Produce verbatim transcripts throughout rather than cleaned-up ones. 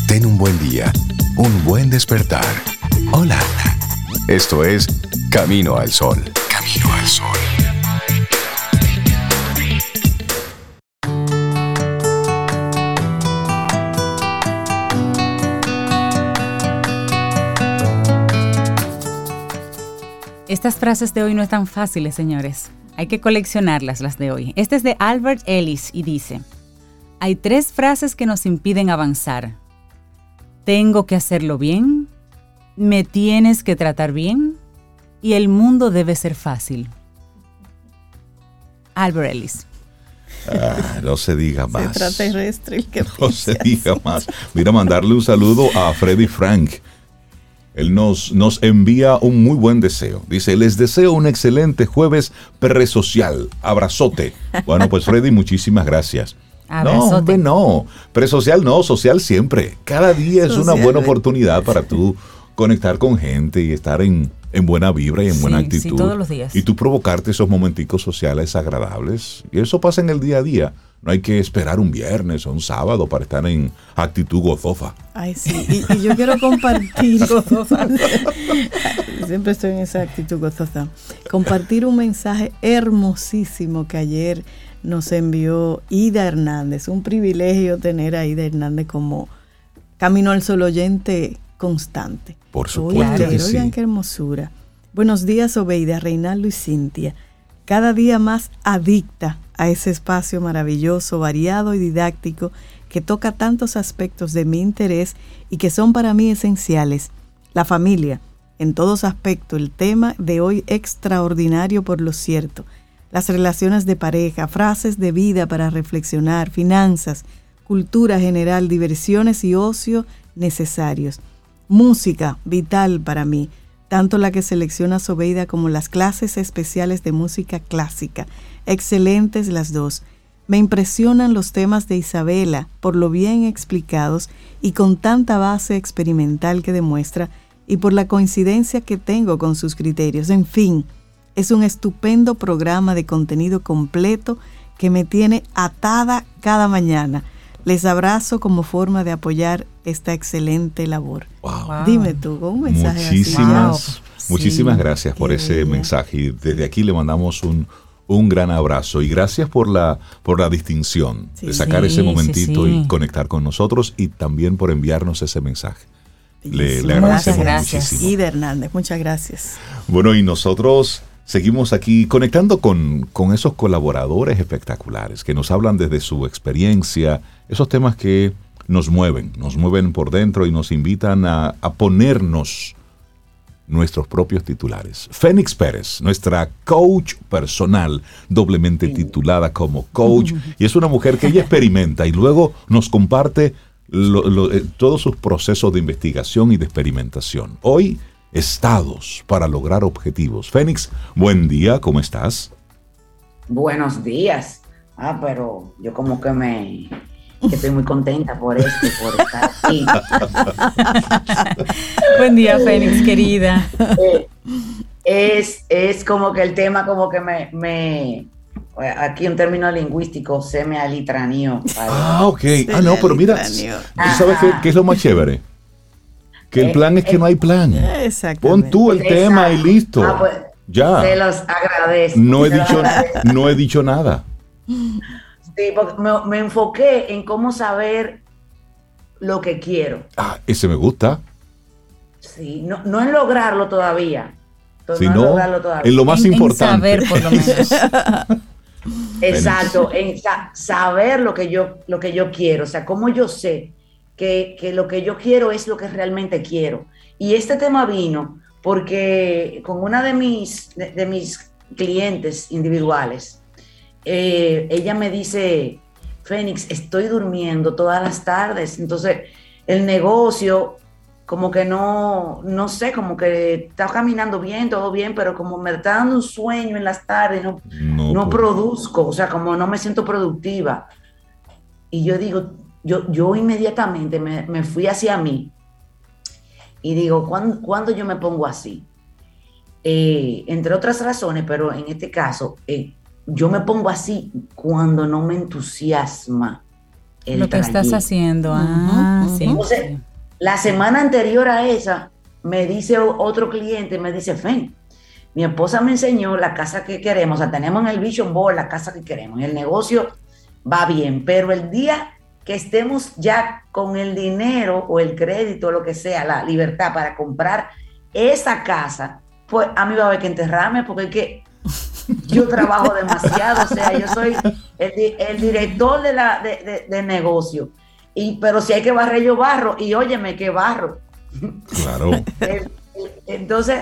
ten un buen día, un buen despertar. Hola. Esto es Camino al Sol. Camino al Sol. Estas frases de hoy no están fáciles, señores. Hay que coleccionarlas, las de hoy. Este es de Albert Ellis y dice: hay tres frases que nos impiden avanzar. Tengo que hacerlo bien, me tienes que tratar bien y el mundo debe ser fácil. Albert Ellis. Ah, no se diga más. Extraterrestre el que No se diga más. Mira, mandarle un saludo a Freddy Frank. Él nos, nos envía un muy buen deseo. Dice: les deseo un excelente jueves presocial. Abrazote. Bueno, pues Freddy, muchísimas gracias. Abrazote. No, hombre, no. Presocial no, social siempre. Cada día es Social, una buena ¿eh? oportunidad para tú conectar con gente y estar en, en buena vibra y en Sí, buena sí, actitud. todos los días. Y tú provocarte esos momenticos sociales agradables. Y eso pasa en el día a día. No hay que esperar un viernes o un sábado para estar en actitud gozosa. Ay, sí. Y, y yo quiero compartir. Siempre estoy en esa actitud gozosa. Compartir un mensaje hermosísimo que ayer nos envió Ida Hernández. Un privilegio tener a Ida Hernández como Camino al Sol oyente constante. Por supuesto Oigan, que sí. oigan qué hermosura. Buenos días, Obeida, Reinaldo y Cintia. Cada día más adicta a ese espacio maravilloso, variado y didáctico que toca tantos aspectos de mi interés y que son para mí esenciales. La familia, en todos aspectos, el tema de hoy extraordinario por lo cierto. Las relaciones de pareja, frases de vida para reflexionar, finanzas, cultura general, diversiones y ocio necesarios. Música, vital para mí, tanto la que selecciona Sobeida como las clases especiales de música clásica. Excelentes las dos. Me impresionan los temas de Isabela por lo bien explicados y con tanta base experimental que demuestra y por la coincidencia que tengo con sus criterios. En fin, es un estupendo programa de contenido completo que me tiene atada cada mañana. Les abrazo como forma de apoyar esta excelente labor. Wow. Dime tú, con un mensaje Muchísimas, así. Wow. muchísimas Sí, gracias por qué ese bella. mensaje. Y desde aquí le mandamos un, un gran abrazo. Y gracias por la, por la distinción Sí. de sacar Sí, ese momentito sí, sí. y conectar con nosotros y también por enviarnos ese mensaje. Le, le Muchas agradecemos gracias. muchísimo. Ida Hernández, muchas gracias. Bueno, y nosotros seguimos aquí conectando con, con esos colaboradores espectaculares que nos hablan desde su experiencia, esos temas que nos mueven, nos mueven por dentro y nos invitan a, a ponernos nuestros propios titulares. Fénix Pérez, nuestra coach personal, doblemente titulada como coach, y es una mujer que ella experimenta y luego nos comparte lo, lo, eh, todos sus procesos de investigación y de experimentación. Hoy, estados para lograr objetivos. Fénix, buen día, ¿cómo estás? Buenos días. Ah, pero yo como que me que estoy muy contenta por esto, por estar aquí. Buen día, Fénix, querida. Eh, es, es como que el tema como que me, me aquí un término lingüístico, se me alitraneó. Ah, ok. Ah, no, pero mira, ¿tú sabes qué, qué es lo más chévere? Que el Eh, plan es que eh, no hay plan. Exactamente. Pon tú el Exacto. tema y listo. Ah, pues, Ya. se los agradezco. No he se los dicho, agradezco. no he dicho nada. Sí, porque me, me enfoqué en cómo saber lo que quiero. Ah, ese me gusta. Sí, no, no en lograrlo todavía. To- Si no en no, lograrlo todavía. en lo más En- en importante. saber, por lo menos. Exacto, en sa- saber lo que yo, lo que yo quiero, o sea, cómo yo sé que, que lo que yo quiero es lo que realmente quiero. Y este tema vino porque con una de mis, de, de mis clientes individuales, eh, ella me dice, Fénix, estoy durmiendo todas las tardes, entonces el negocio como que no, no sé, como que está caminando bien, todo bien, pero como me está dando un sueño en las tardes, no, No, no pues. produzco, o sea, como no me siento productiva. Y yo digo, yo, yo inmediatamente me, me fui hacia mí y digo, ¿cuándo, ¿cuándo yo me pongo así? Eh, entre otras razones, pero en este caso, eh, yo me pongo así cuando no me entusiasma el lo que trayecto. estás haciendo. Ah, Ujú, sí. ujú. Entonces, la semana anterior a esa, me dice o- otro cliente, me dice, Fen, mi esposa me enseñó la casa que queremos, o sea, tenemos en el Vision Board la casa que queremos, el negocio va bien, pero el día que estemos ya con el dinero o el crédito, o lo que sea, la libertad para comprar esa casa, pues a mí va a haber que enterrarme, porque es que yo trabajo demasiado, o sea, yo soy el, di- el director de la, de, de- del negocio, y, pero si hay que barrer, yo barro, y óyeme, que barro. Claro. El- el- Entonces,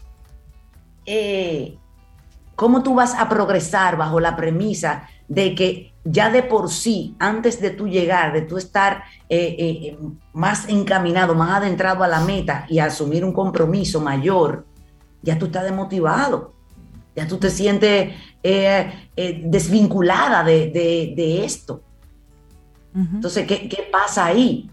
eh, ¿cómo tú vas a progresar bajo la premisa de que ya de por sí, antes de tú llegar, de tú estar eh, eh, más encaminado, más adentrado a la meta y a asumir un compromiso mayor, ya tú estás desmotivado, ya tú te sientes eh, eh, desvinculada de, de- de esto? Ujú. Entonces, ¿qué, qué pasa ahí?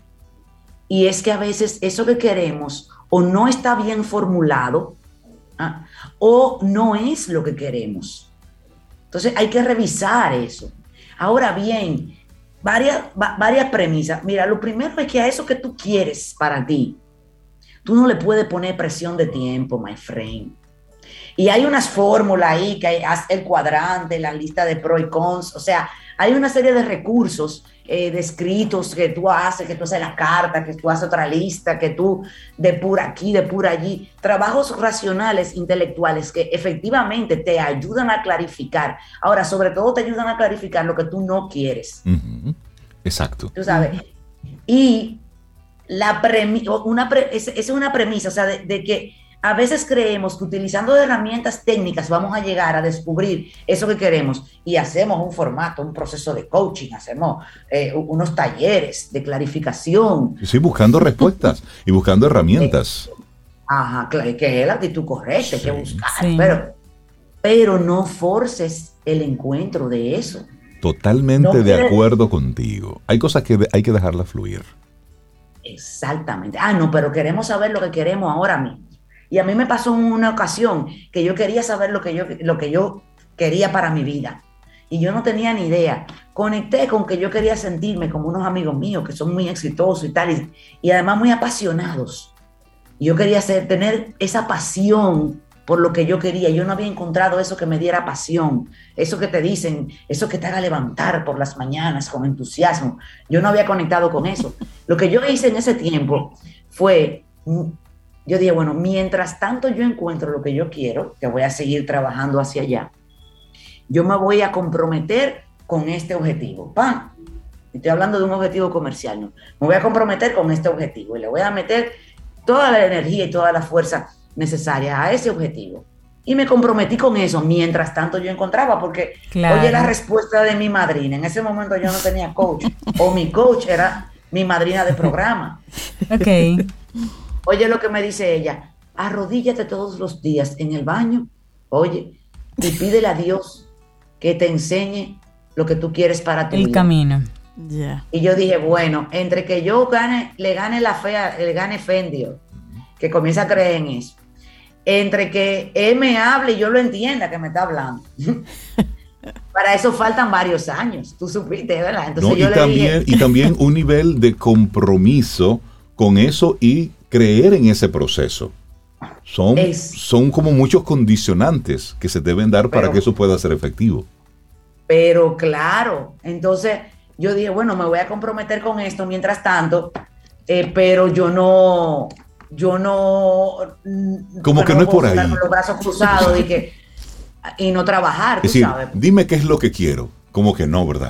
Y es que a veces eso que queremos o no está bien formulado, ¿ah? O no es lo que queremos. Entonces hay que revisar eso. Ahora bien, varias, va- varias premisas. Mira, lo primero es que a eso que tú quieres para ti, tú no le puedes poner presión de tiempo, my friend. Y hay unas fórmulas ahí, que hay, haz el cuadrante, la lista de pros y cons, o sea, hay una serie de recursos eh, descritos que tú haces, que tú haces la carta, que tú haces otra lista, que tú depura aquí, depura allí, trabajos racionales, intelectuales, que efectivamente te ayudan a clarificar. Ahora, sobre todo te ayudan a clarificar lo que tú no quieres, Ujú. Exacto. tú sabes. Y la premi una pre esa es una premisa, o sea, de, de que a veces creemos que utilizando herramientas técnicas vamos a llegar a descubrir eso que queremos y hacemos un formato, un proceso de coaching, hacemos eh, unos talleres de clarificación. Sí, buscando respuestas y buscando herramientas. Ajá, claro, que es la actitud correcta, hay que Sí. buscar, Sí. pero, pero no forces el encuentro de eso. Totalmente No de puede- acuerdo contigo. Hay cosas que de- hay que dejarlas fluir. Exactamente. Ah, no, pero queremos saber lo que queremos ahora mismo. Y a mí me pasó en una ocasión que yo quería saber lo que yo, lo que yo quería para mi vida. Y yo no tenía ni idea. Conecté con que yo quería sentirme como unos amigos míos que son muy exitosos y tal, y, y además muy apasionados. Y yo quería ser, tener esa pasión por lo que yo quería. Yo no había encontrado eso que me diera pasión, eso que te dicen, eso que te haga levantar por las mañanas con entusiasmo. Yo no había conectado con eso. Lo que yo hice en ese tiempo fue, yo dije, bueno, mientras tanto yo encuentro lo que yo quiero, que voy a seguir trabajando hacia allá, yo me voy a comprometer con este objetivo. ¡Pam! Estoy hablando de un objetivo comercial, ¿no? Me voy a comprometer con este objetivo y le voy a meter toda la energía y toda la fuerza necesaria a ese objetivo. Y me comprometí con eso mientras tanto yo encontraba, porque Claro. oye la respuesta de mi madrina. En ese momento yo no tenía coach, o mi coach era mi madrina de programa. Ok. Oye lo que me dice ella: arrodíllate todos los días en el baño, oye, y pídele a Dios que te enseñe lo que tú quieres para tu El vida. camino. Ya. Y yo dije, bueno, entre que yo gane, le gane la fe, a- le gane fe en Dios, que comienza a creer en eso, entre que él me hable y yo lo entienda que me está hablando. Para eso faltan varios años, tú supiste, ¿verdad? Entonces ¿No? yo Y, le también, dije, y también un nivel de compromiso con eso y creer en ese proceso. Son, Es- son como muchos condicionantes que se deben dar para Pero- que eso pueda ser efectivo. pero claro, entonces yo dije, bueno, me voy a comprometer con esto mientras tanto, eh, pero yo no, yo no... Como que no es puedo por estar ahí. con los brazos cruzados y, que, y no trabajar, tú Es decir, sabes. dime qué es lo que quiero. Como que no, ¿verdad?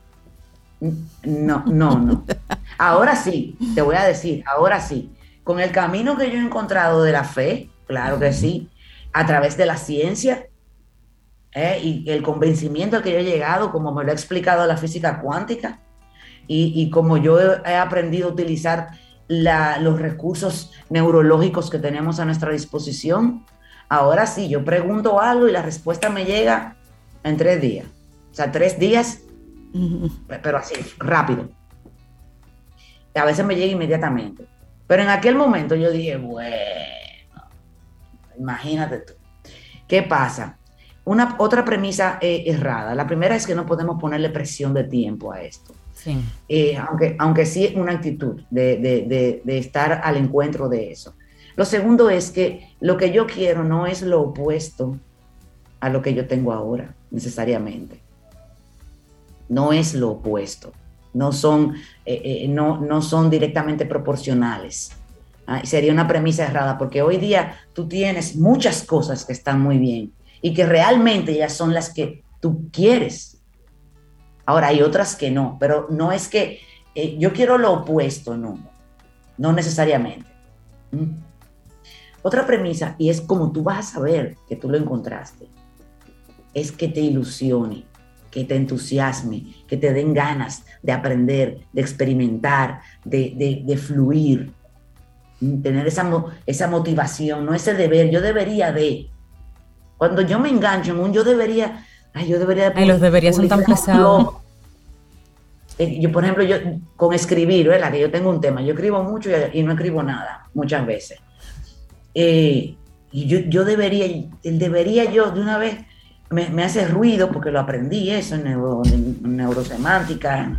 No, no, no. Ahora sí, te voy a decir, ahora sí. Con el camino que yo he encontrado de la fe, claro que sí, a través de la ciencia, eh, y el convencimiento al que yo he llegado, como me lo ha explicado la física cuántica, y, y como yo he, he aprendido a utilizar la, los recursos neurológicos que tenemos a nuestra disposición, ahora sí, yo pregunto algo y la respuesta me llega en tres días. O sea, tres días, pero así, rápido. Y a veces me llega inmediatamente. Pero en aquel momento yo dije, bueno, imagínate tú. ¿Qué pasa? Una, otra premisa eh, errada. La primera es que no podemos ponerle presión de tiempo a esto. Sí. Eh, aunque, aunque sí es una actitud de, de, de, de estar al encuentro de eso. Lo segundo es que lo que yo quiero no es lo opuesto a lo que yo tengo ahora, necesariamente. No es lo opuesto. No son, eh, eh, no, no son directamente proporcionales. Ah, sería una premisa errada, porque hoy día tú tienes muchas cosas que están muy bien y que realmente ya son las que tú quieres. Ahora hay otras que no, pero no es que eh, yo quiero lo opuesto, no, no necesariamente. ¿Mm? Otra premisa, y es como tú vas a saber que tú lo encontraste, es que te ilusione, que te entusiasme, que te den ganas de aprender, de experimentar, de, de, de fluir, tener esa, esa motivación, no ese deber, yo debería de. Cuando yo me engancho en un yo debería, ay, yo debería de. Ay, los deberías son tan pesados. Yo, por ejemplo, yo con escribir, ¿verdad? Que yo tengo un tema, yo escribo mucho y, y no escribo nada, muchas veces. Eh, y yo, yo debería, el debería yo de una vez me, me hace ruido porque lo aprendí eso en, neuro, en neurosemántica.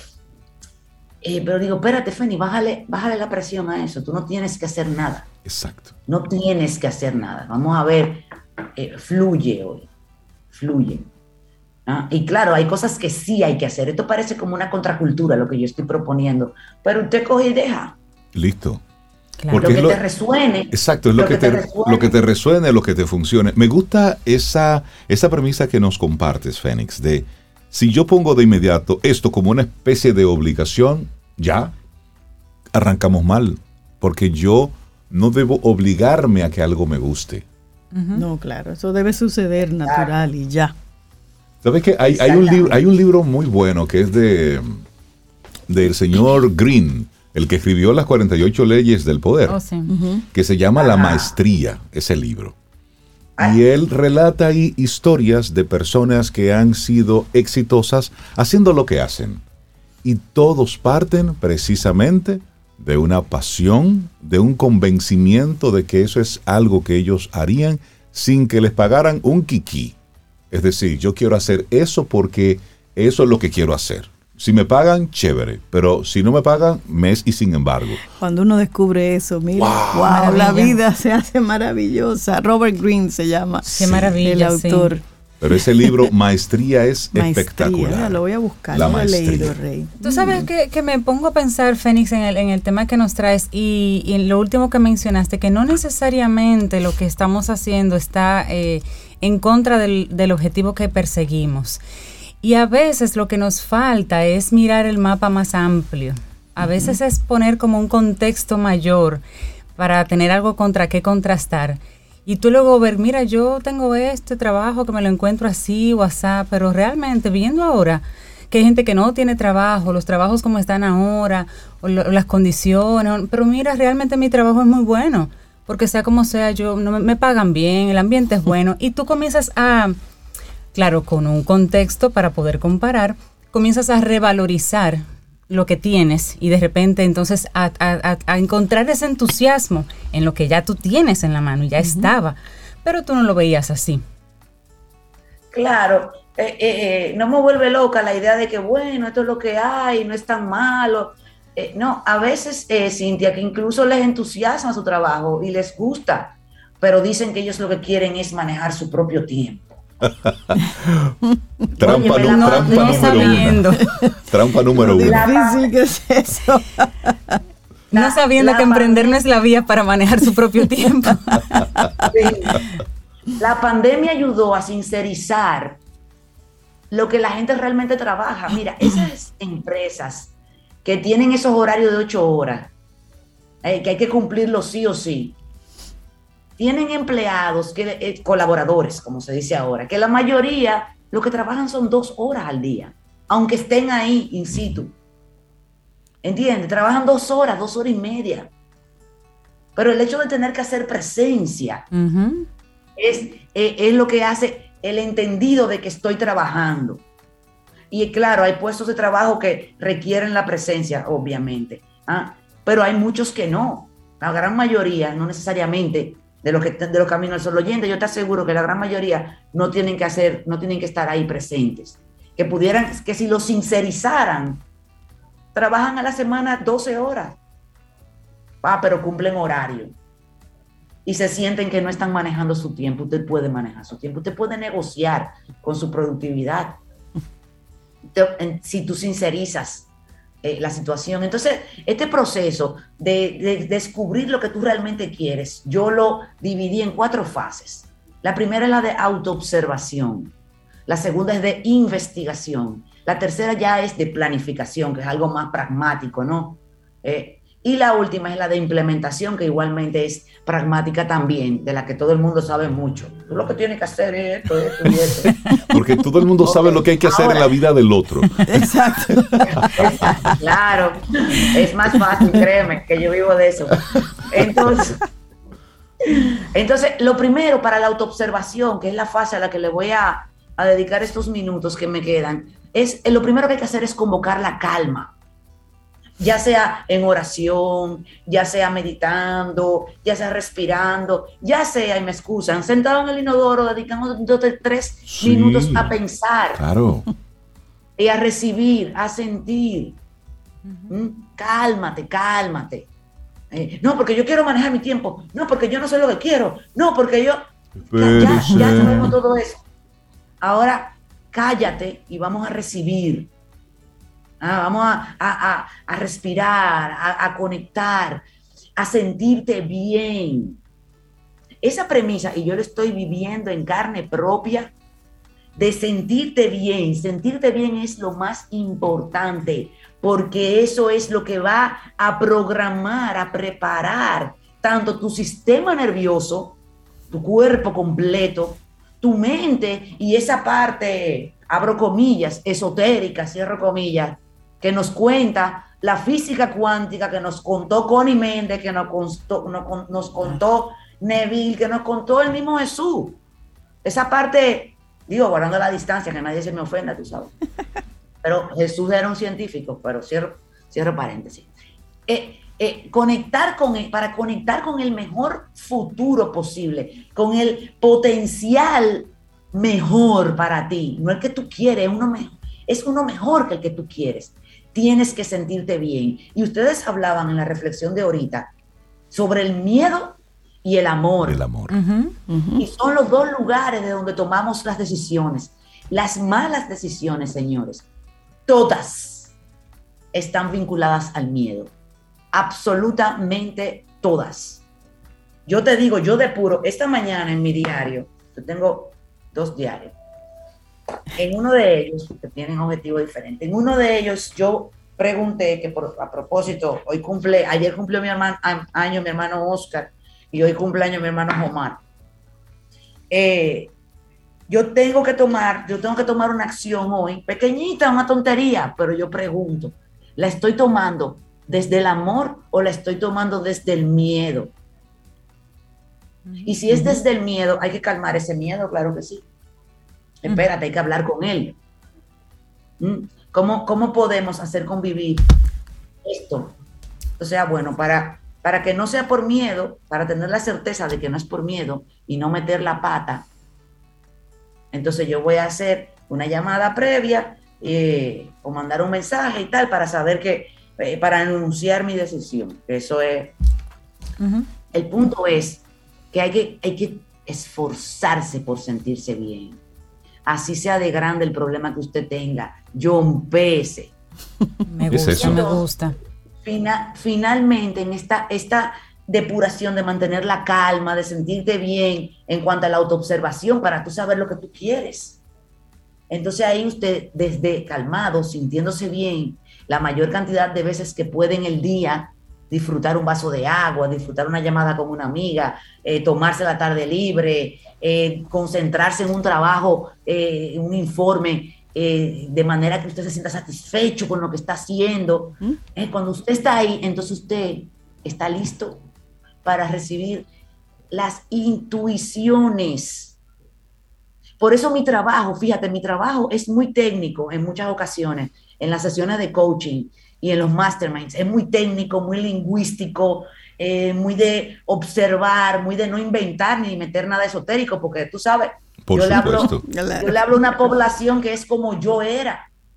Eh, pero digo, espérate, Feni, bájale, bájale la presión a eso. Tú no tienes que hacer nada. Exacto. No tienes que hacer nada. Vamos a ver, eh, fluye hoy. Fluye. ¿Ah? Y claro, hay cosas que sí hay que hacer. Esto parece como una contracultura lo que yo estoy proponiendo. Pero usted coge y deja. Listo. Claro. Lo que lo, te resuene. Exacto, es lo, lo, que, que te, te resuene. lo que te resuene, lo que te funcione. Me gusta esa, esa premisa que nos compartes, Fénix, de si yo pongo de inmediato esto como una especie de obligación, ya arrancamos mal, porque yo no debo obligarme a que algo me guste. Uh-huh. No, claro, eso debe suceder natural y ya. ¿Sabes qué? Hay, hay, un libro, hay un libro muy bueno que es de del señor Green, el que escribió las cuarenta y ocho leyes del poder, oh, sí. uh-huh. que se llama La Maestría, ese libro. Y él relata ahí historias de personas que han sido exitosas haciendo lo que hacen. Y todos parten precisamente de una pasión, de un convencimiento de que eso es algo que ellos harían sin que les pagaran un kiki. Es decir, yo quiero hacer eso porque eso es lo que quiero hacer. Si me pagan, chévere, pero si no me pagan, mes y sin embargo. Cuando uno descubre eso, mira, wow, wow la vida se hace maravillosa. Robert Greene se llama. Qué maravilla, el autor. Sí. Pero ese libro, Maestría, es Maestría, espectacular. Lo voy a buscar, la lo he maestría. leído, Rey. Tú sabes mm. que, que me pongo a pensar, Fénix, en el, en el tema que nos traes y, y en lo último que mencionaste, que no necesariamente lo que estamos haciendo está eh, en contra del, del objetivo que perseguimos. Y a veces lo que nos falta es mirar el mapa más amplio. A veces uh-huh. es poner como un contexto mayor para tener algo contra qué contrastar. Y tú luego ver, mira, yo tengo este trabajo que me lo encuentro así o asá, pero realmente viendo ahora que hay gente que no tiene trabajo, los trabajos como están ahora, o lo, las condiciones, pero mira, realmente mi trabajo es muy bueno, porque sea como sea, yo no me, me pagan bien, el ambiente es bueno, y tú comienzas a... Claro, con un contexto para poder comparar, comienzas a revalorizar lo que tienes y de repente entonces a, a, a encontrar ese entusiasmo en lo que ya tú tienes en la mano, ya uh-huh. estaba, pero tú no lo veías así. Claro, eh, eh, no me vuelve loca la idea de que bueno, esto es lo que hay, no es tan malo. Eh, no, a veces, eh, Cintia, que incluso les entusiasma su trabajo y les gusta, pero dicen que ellos lo que quieren es manejar su propio tiempo. trampa, Oye, no, no, trampa no número sabiendo. uno. Trampa número Lo uno. difícil que es eso. No sabiendo la que emprender no es la vía para manejar su propio tiempo. Sí. La pandemia ayudó a sincerizar lo que la gente realmente trabaja. Mira, esas empresas que tienen esos horarios de ocho horas, eh, que hay que cumplirlo sí o sí, tienen empleados, que, eh, colaboradores, como se dice ahora, que la mayoría lo que trabajan son dos horas al día, aunque estén ahí in situ. ¿Entiendes? Trabajan dos horas, dos horas y media. Pero el hecho de tener que hacer presencia uh-huh. es, eh, es lo que hace el entendido de que estoy trabajando. Y claro, hay puestos de trabajo que requieren la presencia, obviamente, ¿ah? Pero hay muchos que no. La gran mayoría, no necesariamente de los que de los Caminos al Sol oyentes, yo te aseguro que la gran mayoría no tienen que hacer, no tienen que estar ahí presentes. Que pudieran, que si lo sincerizaran, trabajan a la semana doce horas. Ah, pero cumplen horario. Y se sienten que no están manejando su tiempo. Usted puede manejar su tiempo. Usted puede negociar con su productividad. Si tú sincerizas eh, la situación. Entonces, este proceso de, de descubrir lo que tú realmente quieres, yo lo dividí en cuatro fases. La primera es la de autoobservación. La segunda es de investigación. La tercera ya es de planificación, que es algo más pragmático, ¿no? Eh, y la última es la de implementación, que igualmente es pragmática también, de la que todo el mundo sabe mucho. Tú lo que tienes que hacer es esto, esto y esto. Porque todo el mundo okay. sabe lo que hay que hacer Ahora, en la vida del otro. Exacto. Exacto. Claro. Es más fácil, créeme, que yo vivo de eso. Entonces, entonces lo primero para la autoobservación, que es la fase a la que le voy a, a dedicar estos minutos que me quedan, es lo primero que hay que hacer es convocar la calma. Ya sea en oración, ya sea meditando, ya sea respirando, ya sea, y me excusan, sentado en el inodoro, dedicando tres sí, minutos a pensar. Claro. Y a recibir, a sentir. Uh-huh. ¿Mm? Cálmate, cálmate. Eh, no, porque yo quiero manejar mi tiempo. No, porque yo no sé lo que quiero. No, porque yo... Ya, ya, ya sabemos todo eso. Ahora, cállate y vamos a recibir. Ah, vamos a, a, a, a respirar, a, a conectar, a sentirte bien. Esa premisa, y yo lo estoy viviendo en carne propia, de sentirte bien. Sentirte bien es lo más importante, porque eso es lo que va a programar, a preparar tanto tu sistema nervioso, tu cuerpo completo, tu mente y esa parte, abro comillas, esotérica, cierro comillas, que nos cuenta la física cuántica, que nos contó Connie Méndez, que nos contó, nos, nos contó Neville, que nos contó el mismo Jesús. Esa parte, digo, guardando la distancia, que nadie se me ofenda, tú sabes. Pero Jesús era un científico, pero cierro, cierro paréntesis. Eh, eh, conectar con él, para conectar con el mejor futuro posible, con el potencial mejor para ti, no el que tú quieres, uno mejor, es uno mejor que el que tú quieres. Tienes que sentirte bien. Y ustedes hablaban en la reflexión de ahorita sobre el miedo y el amor. El amor. Uh-huh, uh-huh. Y son los dos lugares de donde tomamos las decisiones. Las malas decisiones, señores, todas están vinculadas al miedo. Absolutamente todas. Yo te digo, yo depuro, esta mañana en mi diario, yo tengo dos diarios, en uno de ellos, que tienen objetivos diferentes, en uno de ellos yo pregunté, que por, a propósito, hoy cumple, ayer cumplió mi hermano, año mi hermano Oscar, y hoy cumpleaños mi hermano Omar. Eh, yo tengo que tomar, yo tengo que tomar una acción hoy, pequeñita, una tontería, pero yo pregunto, ¿la estoy tomando desde el amor o la estoy tomando desde el miedo? Y si es desde el miedo, hay que calmar ese miedo, claro que sí. Espérate, hay que hablar con él. ¿Cómo, cómo podemos hacer convivir esto? O sea, bueno, para, para que no sea por miedo, para tener la certeza de que no es por miedo y no meter la pata, entonces yo voy a hacer una llamada previa eh, o mandar un mensaje y tal para saber que, eh, para anunciar mi decisión. Eso es. Uh-huh. El punto es que hay que, hay que esforzarse por sentirse bien. Así sea de grande el problema que usted tenga, John Pese. Me gusta, eso? me gusta. Fina, finalmente, en esta, esta depuración de mantener la calma, de sentirte bien en cuanto a la autoobservación, para tú saber lo que tú quieres. Entonces ahí usted, desde calmado, sintiéndose bien, la mayor cantidad de veces que puede en el día, disfrutar un vaso de agua, disfrutar una llamada con una amiga, eh, tomarse la tarde libre, eh, concentrarse en un trabajo, eh, un informe, eh, de manera que usted se sienta satisfecho con lo que está haciendo. ¿Mm? Eh, cuando usted está ahí, entonces usted está listo para recibir las intuiciones. Por eso mi trabajo, fíjate, mi trabajo es muy técnico en muchas ocasiones, en las sesiones de coaching y en los masterminds, es muy técnico, muy lingüístico, eh, muy de observar, muy de no inventar ni meter nada esotérico, porque tú sabes, Por yo, le hablo, supuesto. yo le hablo a una población que es como yo era.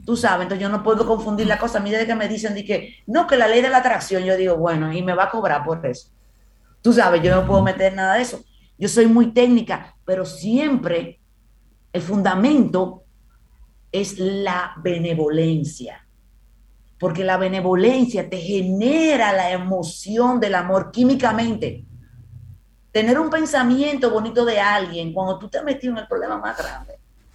Tú sabes, entonces yo no puedo confundir la cosa. A mí desde que me dicen de que, no, que la ley de la atracción, yo digo, bueno, y me va a cobrar por eso. Tú sabes, yo no puedo meter nada de eso. Yo soy muy técnica, pero siempre el fundamento es la benevolencia. Porque la benevolencia te genera la emoción del amor químicamente. Tener un pensamiento bonito de alguien, cuando tú te has metido en el problema más grande,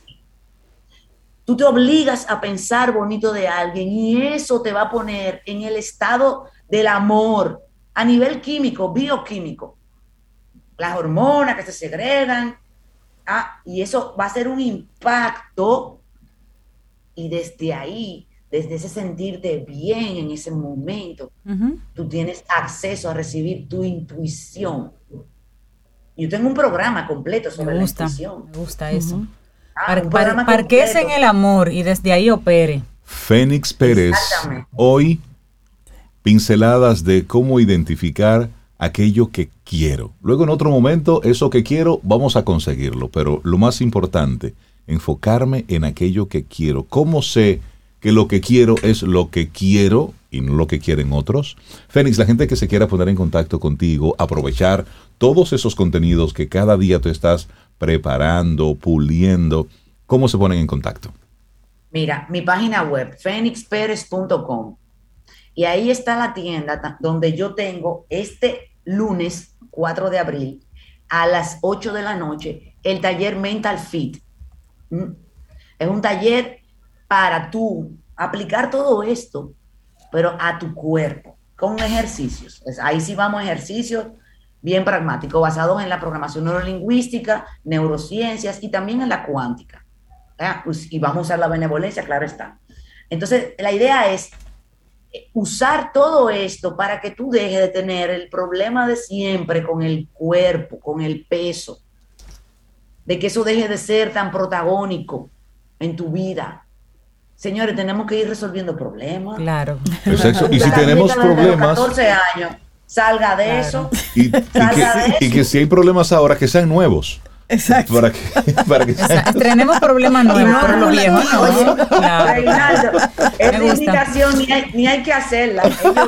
tú te obligas a pensar bonito de alguien y eso te va a poner en el estado del amor a nivel químico, bioquímico. Las hormonas que se segregan, ah, y eso va a ser un impacto y desde ahí, desde ese sentirte bien en ese momento, uh-huh. tú tienes acceso a recibir tu intuición. Yo tengo un programa completo sobre me gusta, la intuición. Me gusta eso. Uh-huh. Ah, Par, par, parquese en el amor y desde ahí opere. Fénix Pérez, hoy pinceladas de cómo identificar aquello que quiero. Luego en otro momento, eso que quiero, vamos a conseguirlo. Pero lo más importante, enfocarme en aquello que quiero. ¿Cómo sé que lo que quiero es lo que quiero y no lo que quieren otros? Fénix, la gente que se quiera poner en contacto contigo, aprovechar todos esos contenidos que cada día tú estás preparando, puliendo, ¿cómo se ponen en contacto? Mira, mi página web, fénix pérez punto com, y ahí está la tienda donde yo tengo este lunes cuatro de abril a las ocho de la noche el taller Mental Fit. Es un taller para tú aplicar todo esto, pero a tu cuerpo, con ejercicios. Ahí sí vamos a ejercicios bien pragmáticos, basados en la programación neurolingüística, neurociencias y también en la cuántica. ¿Eh? Y vamos a usar la benevolencia, claro está. Entonces, la idea es usar todo esto para que tú dejes de tener el problema de siempre con el cuerpo, con el peso, de que eso deje de ser tan protagónico en tu vida. Señores, tenemos que ir resolviendo problemas. Claro. Pues eso, y si tenemos problemas... catorce años, salga de claro. eso. Y, salga y, que, de eso. Y que si hay problemas ahora, que sean nuevos. Exacto. Para que, para que Exacto. Tenemos problemas nuevos, no, pero lo viejo no. Claro. Reinaldo, esa invitación ni hay, ni hay que hacerla.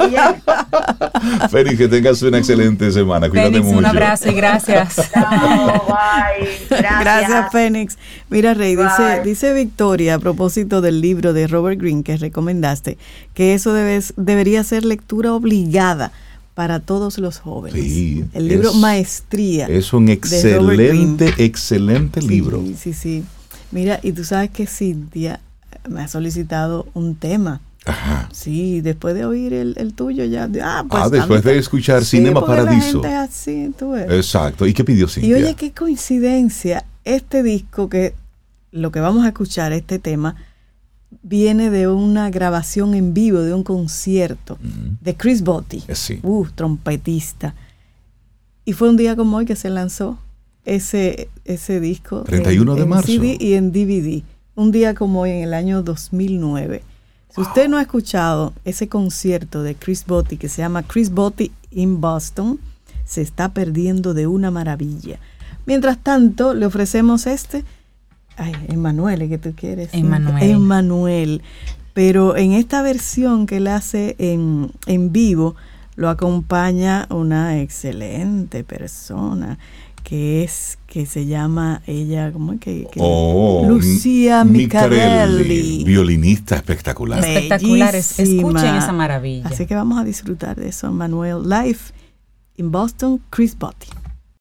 Fénix, que tengas una excelente semana. Cuídate Fénix, mucho. Un abrazo y gracias. Chao, bye. Gracias. Gracias, Fénix. Mira, Rey, dice, dice Victoria a propósito del libro de Robert Greene que recomendaste, que eso debes, debería ser lectura obligada para todos los jóvenes. Sí, el libro es, Maestría. Es un excelente, excelente libro. Sí, sí, sí. Mira, y tú sabes que Cintia me ha solicitado un tema. Ajá. Sí, después de oír el, el tuyo ya. Ah, pues, ah después de escuchar sí, Cinema Paradiso. La gente es así, tú ves. Exacto. ¿Y qué pidió Cintia? Y oye, qué coincidencia. Este disco que lo que vamos a escuchar, este tema, viene de una grabación en vivo, de un concierto mm. de Chris Botti, sí. uh, trompetista. Y fue un día como hoy que se lanzó ese, ese disco. treinta y uno en, de en marzo. C D y en D V D. Un día como hoy en el año dos mil nueve. Si wow. usted no ha escuchado ese concierto de Chris Botti que se llama Chris Botti in Boston, se está perdiendo de una maravilla. Mientras tanto, le ofrecemos este... Ay, Emmanuel, ¿qué tú quieres? Emmanuel. Emmanuel. Pero en esta versión que él hace en, en vivo, lo acompaña una excelente persona que es, que se llama ella, ¿cómo es que? que oh, Lucía Micarelli. Violinista espectacular. Espectaculares. Escuchen esa maravilla. Así que vamos a disfrutar de eso, Emmanuel. Live in Boston, Chris Botti.